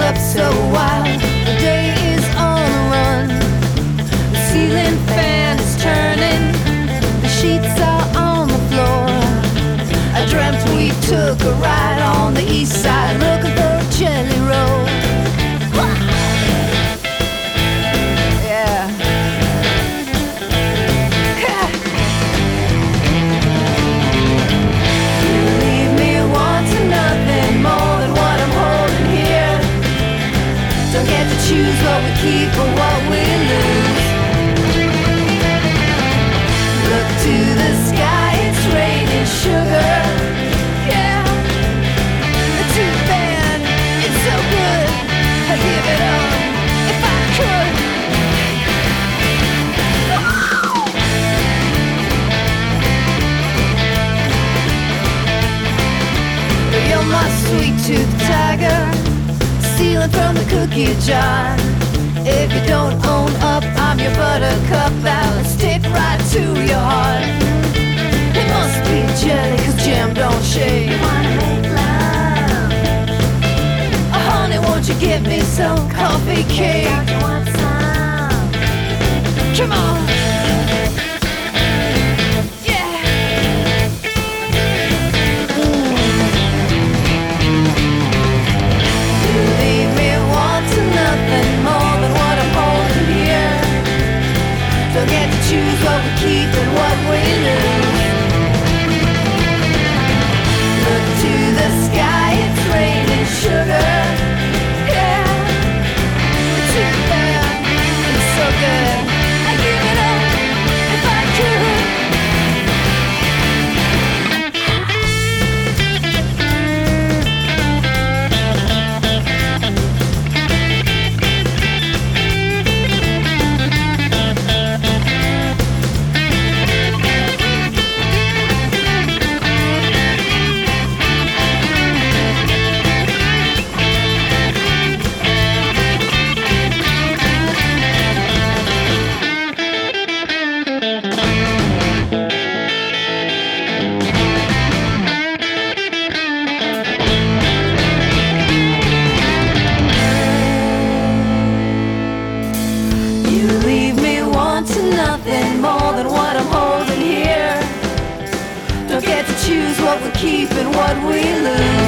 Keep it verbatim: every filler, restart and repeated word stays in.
up so wild. The day is on the run. The ceiling fan is turning. The sheets are on the floor. I dreamt we took a ride on the east side, looking for a jelly roll. Yeah. You leave me wanting nothing more than what I'm holding here. Don't get to choose what we keep or what we lose. Look to the sky, it's raining sugar. Yeah, too bad, it's so good. I'd give it up if I could. You're my sweet tooth tiger, stealing from the cookie jar. If you don't own up, I'm your buttercup. I'll stick right to your heart. It must be jelly, cause jam don't shake. You wanna make love? Oh, honey, won't you give me some coffee cake? Don't you want some? Come on. Don't get to choose what we keep and what we lose. Look to the sky, it's raining sugar. Yeah, it's too bad, it's so good. I'd give it up if I could. Nothing more than what I'm holding here. Don't get to choose what we keep and what we lose.